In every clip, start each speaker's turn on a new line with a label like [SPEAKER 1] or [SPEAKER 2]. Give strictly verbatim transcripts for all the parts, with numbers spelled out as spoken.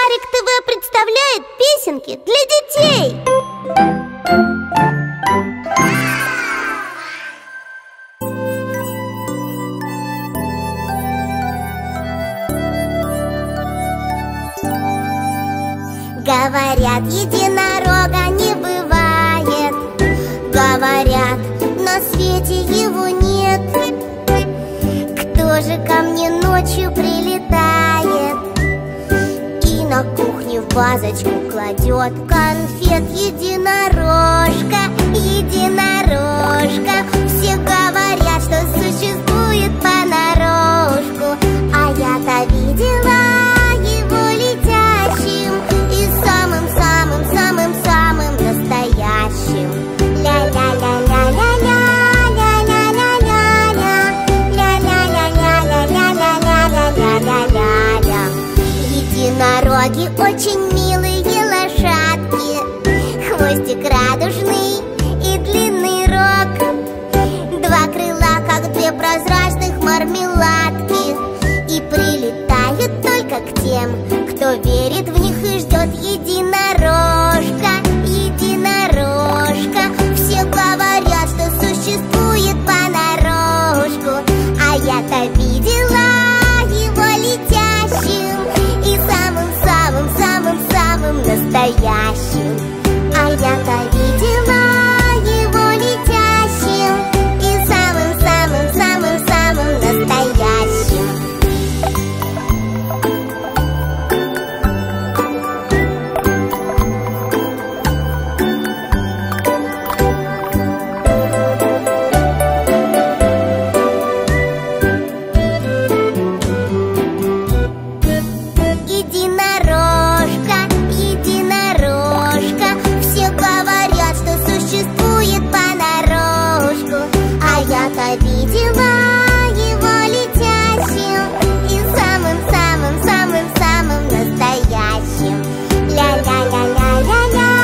[SPEAKER 1] Шарик ТВ представляет песенки для детей. Говорят, единорога не бывает. Говорят, на свете его нет. Кто же ко мне ночью прилетает и на кухне в вазочку кладет конфет? Единорожка, единорожка. Все говорят, что существует понарошку, а я-то видела его летящим и самым-самым-самым-самым настоящим. Ля-ля-ля-ля-ля-ля. Единороги очень милые лошадки, хвостик радужный и длинный рог, два крыла, как две прозрачных мармеладки, и прилетают только к тем, кто верит в них и ждет. Единорожка, единорожка. Все говорят, что существует понарошку, а я-то видела его летящим и самым-самым-самым-самым настоящим. А я-то видела его летящим и самым-самым-самым-самым настоящим. Единорожка, единорожка. Все говорят, что существует понарошку, а я-то видела его летящим и самым-самым-самым-самым настоящим. Ля-ля-ля-ля-ля-ля.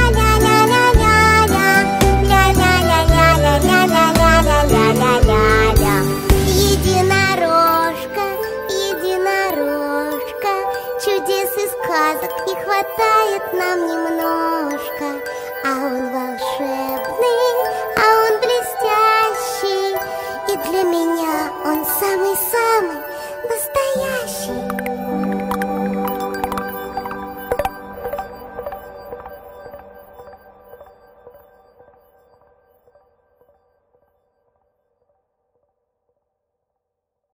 [SPEAKER 1] Ля-ля-ля-ля-ля-ля-ля-ля-ля-ля-ля-ля. Единорожка, единорожка. Чудес и сказок не хватает нам немножко, а он волшебный, а он блестящий, и для меня он самый-самый